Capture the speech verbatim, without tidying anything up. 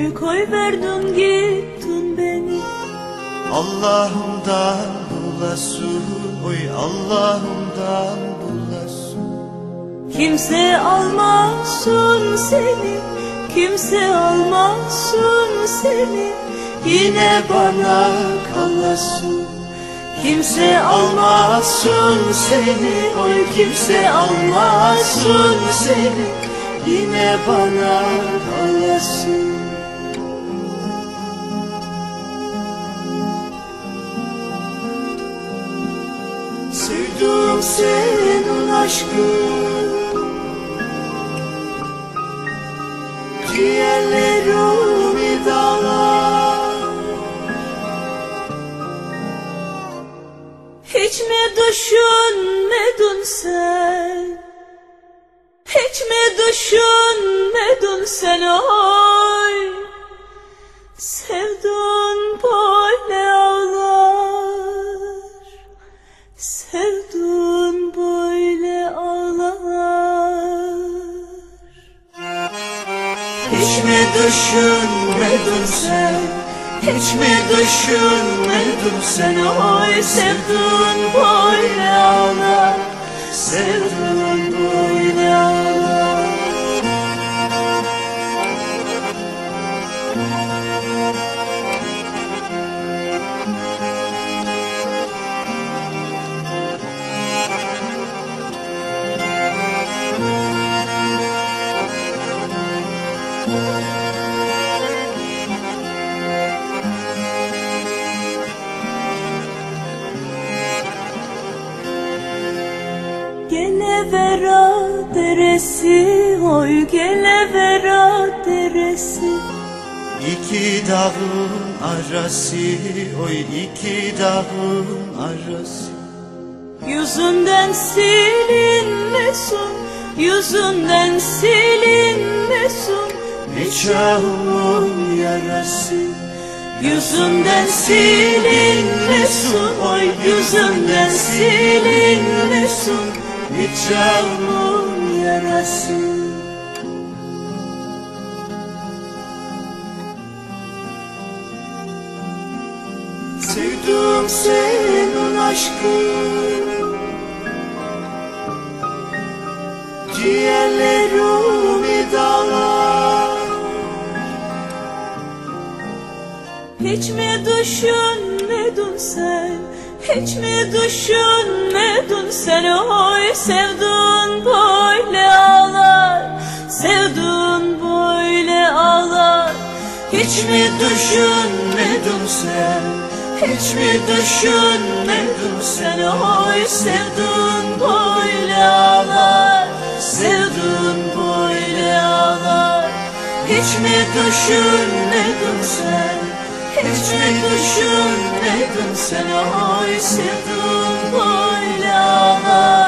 Oy koy verdin gittin beni. Allah'ımdan bulasın, oy Allah'ımdan bulasın. Kimse almasın seni, kimse almasın seni, Yine bana kalasın. Kimse almasın seni, oy kimse almasın seni, Yine bana kalasın. Sevdim senin aşkın, ciğerlerimi dağlar. Hiç mi düşünmedin sen? Hiç mi düşünmedin sen oy? Sevdun böyle ağlar, sevdun böyle ağlar. Hiç mi düşünmedin sen? Hiç mi düşünmedin sen? Oy sevdun böyle ağlar, Sevdin böyle ağlar. Gelevera deresi, oy gelevera deresi. İki dağın arası, oy iki dağın arası. Yüzünden silinmesin, yüzünden silinmesin, Nikahımın yarası. yüzünden silinmesin, oy yüzünden silinmesin, Nikahımın yarası. Sevdim senin aşkın, ciğerlerimi dağlar. hiç mi düşünmedin sen? Hiç mi düşünmedin sen oy? Sevdun böyle ağlar, sevdun böyle ağlar. Hiç mi düşünmedin sen? Hiç mi düşünmedin sen? Oy sevdun böyle ağlar, sevdun böyle ağlar. Hiç mi düşünmedin sen? Hiç mi düşünmedin sen? Oy sevdun böyle ağlar.